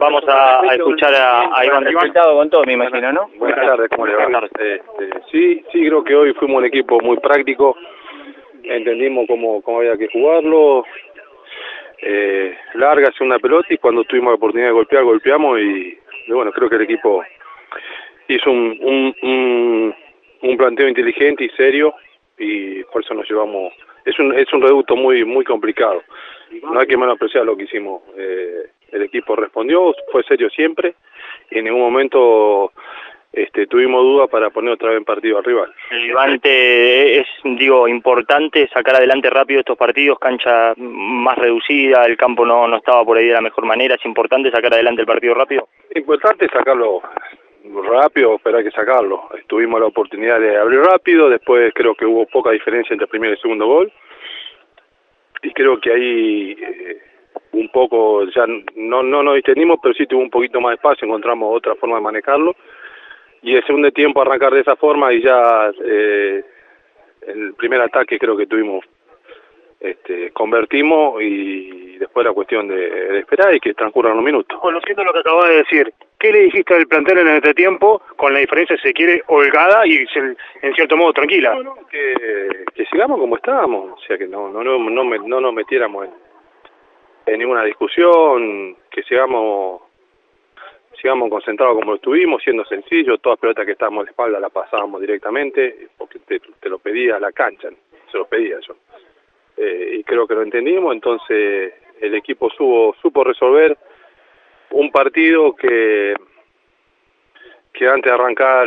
vamos a escuchar a Iván. Resultado con todo, me imagino, ¿no? Buenas tardes, ¿cómo le va? Buenas tardes. Sí, creo que hoy fuimos un equipo muy práctico, entendimos cómo había que jugarlo, larga hacia una pelota y cuando tuvimos la oportunidad de golpear, golpeamos y bueno, creo que el equipo hizo un planteo inteligente y serio y por eso nos llevamos. Es un reducto muy complicado, no hay que menospreciar lo que hicimos. El equipo respondió, fue serio siempre y en ningún momento tuvimos dudas para poner otra vez en partido al rival. Iván, es importante sacar adelante rápido estos partidos, cancha más reducida, el campo no estaba por ahí de la mejor manera, es importante sacar adelante el partido rápido. Importante sacarlo rápido, pero hay que sacarlo. Tuvimos la oportunidad de abrir rápido, después creo que hubo poca diferencia entre el primer y el segundo gol y creo que ahí un poco ya no nos distendimos, pero sí tuvo un poquito más de espacio, encontramos otra forma de manejarlo y el segundo tiempo arrancar de esa forma y ya el primer ataque creo que tuvimos convertimos y después la cuestión de esperar y que transcurran los minutos. Conociendo lo que acabas de decir, ¿qué le dijiste al plantel en este tiempo con la diferencia, si se quiere, holgada y en cierto modo tranquila? No, que sigamos como estábamos, o sea que no nos metiéramos en ninguna discusión, que sigamos concentrados como lo estuvimos, siendo sencillos, todas las pelotas que estábamos a la espalda las pasábamos directamente, porque te lo pedía la cancha, se lo pedía yo. Y creo que lo entendimos, entonces el equipo supo resolver un partido que antes de arrancar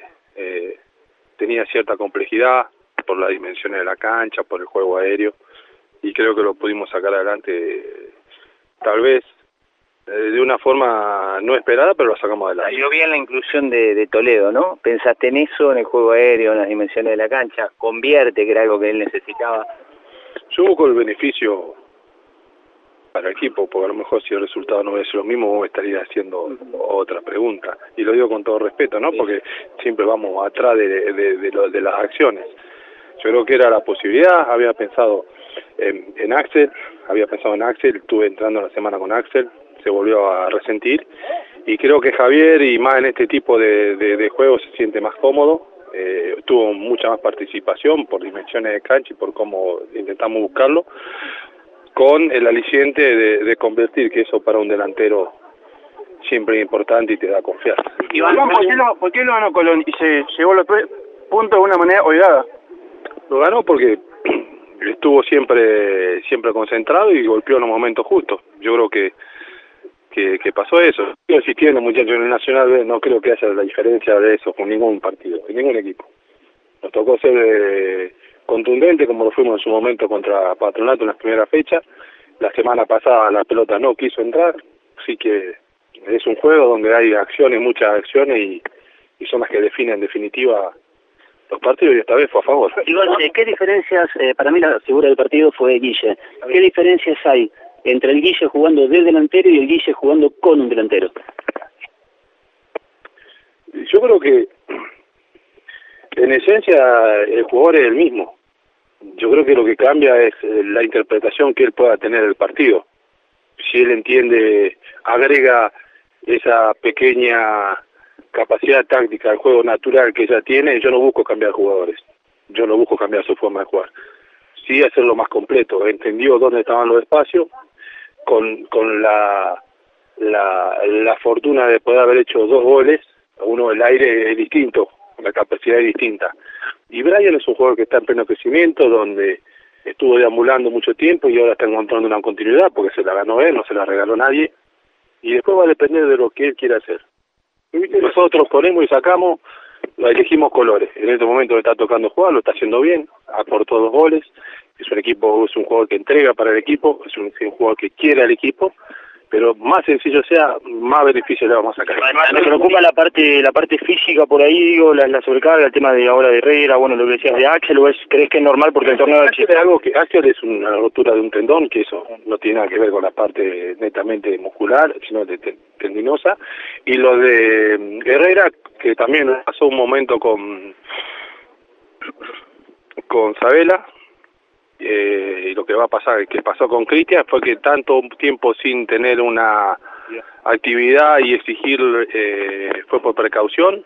tenía cierta complejidad por las dimensiones de la cancha, por el juego aéreo, y creo que lo pudimos sacar adelante tal vez de una forma no esperada, pero lo sacamos adelante. Salió bien la inclusión de Toledo, ¿no? ¿Pensaste en eso, en el juego aéreo, en las dimensiones de la cancha? Convierte, que era algo que él necesitaba. Yo busco el beneficio para el equipo, porque a lo mejor si el resultado no es lo mismo, vos estarías haciendo otra pregunta. Y lo digo con todo respeto, ¿no? Porque siempre vamos atrás de las acciones. Yo creo que era la posibilidad, había pensado en Axel, estuve entrando la semana con Axel, se volvió a resentir, y creo que Javier, y más en este tipo de juegos, se siente más cómodo. Tuvo mucha más participación por dimensiones de cancha y por cómo intentamos buscarlo, con el aliciente de convertir, que eso para un delantero siempre es importante y te da confianza. Iván, ¿por qué lo ganó Colón y se llevó los 3 puntos de una manera holgada? Lo ganó porque estuvo siempre concentrado y golpeó en los momentos justos. Yo creo que pasó eso. Sigo insistiendo, muchachos, en el Nacional B no creo que haya la diferencia de eso con ningún partido, con ningún equipo. Nos tocó ser contundente como lo fuimos en su momento contra Patronato en las primeras fechas. La semana pasada la pelota no quiso entrar, así que es un juego donde hay acciones, muchas acciones y son las que definen en definitiva los partidos y esta vez fue a favor. Iván, ¿qué diferencias, para mí la figura del partido fue Guille, qué diferencias hay entre el Guille jugando de delantero y el Guille jugando con un delantero? Yo creo que en esencia el jugador es el mismo. Yo creo que lo que cambia es la interpretación que él pueda tener del partido. Si él entiende, agrega esa pequeña capacidad táctica al juego natural que ella tiene, yo no busco cambiar jugadores, yo no busco cambiar su forma de jugar. Sí hacerlo más completo, entendió dónde estaban los espacios, con la fortuna de poder haber hecho 2 goles, uno el aire es distinto, la capacidad es distinta. Y Brian es un jugador que está en pleno crecimiento, donde estuvo deambulando mucho tiempo y ahora está encontrando una continuidad, porque se la ganó él, no se la regaló nadie, y después va a depender de lo que él quiera hacer. Nosotros ponemos y sacamos, elegimos colores. En este momento le está tocando jugar, lo está haciendo bien, aportó 2 goles, es un jugador que entrega para el equipo, es un jugador que quiere al equipo, pero más sencillo sea, más beneficio le vamos a sacar. Me preocupa la parte física por ahí, digo, la sobrecarga, el tema de ahora de Herrera, bueno, lo que decías de Axel, ¿o crees que es normal porque el torneo Axel es algo que Axel es una rotura de un tendón, que eso no tiene nada que ver con la parte netamente muscular, sino tendinosa, y lo de Herrera, que también pasó un momento con Sabela, y lo que va a pasar, que pasó con Cristian, fue que tanto tiempo sin tener una actividad y exigir fue por precaución,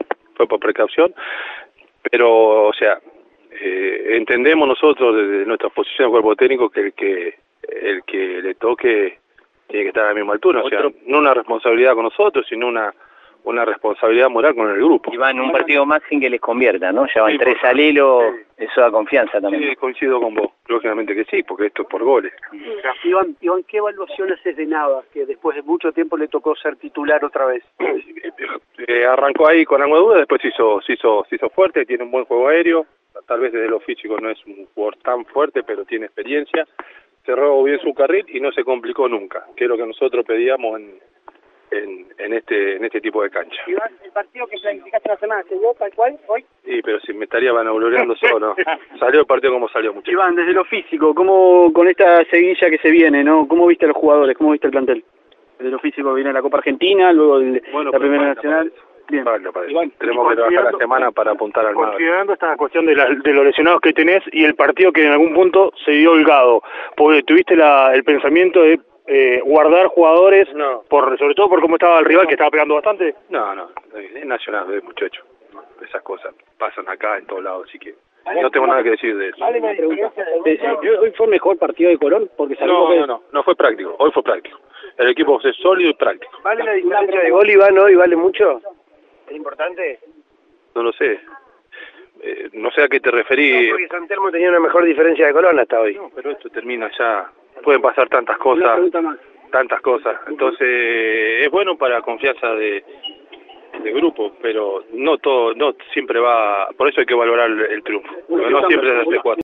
pero, o sea, entendemos nosotros desde nuestra posición de cuerpo técnico que el que le toque tiene que estar a la misma altura, o sea, no una responsabilidad con nosotros, sino una responsabilidad moral con el grupo. Y van un partido más sin que les convierta, ¿no? Ya van 3 al hilo, eso da confianza también. Sí, coincido con vos, lógicamente que sí, porque esto es por goles. Iván, ¿qué evaluación haces de Navas, que después de mucho tiempo le tocó ser titular otra vez? Arrancó ahí con algo de duda, después se hizo fuerte, tiene un buen juego aéreo, tal vez desde lo físico no es un jugador tan fuerte, pero tiene experiencia, cerró bien su carril y no se complicó nunca, que es lo que nosotros pedíamos en este tipo de cancha. Iván, el partido que planificaste la semana, ¿se dio tal cual hoy? Sí, pero si me estaría vanagloriando solo, salió el partido como salió, muchachos. Iván, desde lo físico, ¿cómo con esta seguilla que se viene, no? ¿Cómo viste a los jugadores? ¿Cómo viste el plantel? Desde lo físico viene la Copa Argentina, luego la Primera Nacional. Bien. Iván, tenemos que trabajar la semana para apuntar al mar. Considerando esta cuestión de los lesionados que tenés y el partido que en algún punto se dio holgado, porque tuviste el pensamiento de guardar jugadores, No. sobre todo por cómo estaba el rival, que estaba pegando bastante. No, es nacional, muchacho. Esas cosas pasan acá en todos lados, así que no tengo nada que decir de eso. ¿Hoy fue el mejor partido de Colón? Porque No fue práctico, hoy fue práctico. El equipo es sólido y práctico. ¿Vale la diferencia de gol, Iván, hoy? ¿Vale mucho? ¿Es importante? No lo sé. No sé a qué te referís. Porque San Telmo tenía una mejor diferencia de Colón hasta hoy. No, pero esto termina ya. Pueden pasar tantas cosas. Entonces, es bueno para la confianza de grupo, pero no siempre va. Por eso hay que valorar el triunfo. Porque no siempre se hace 4.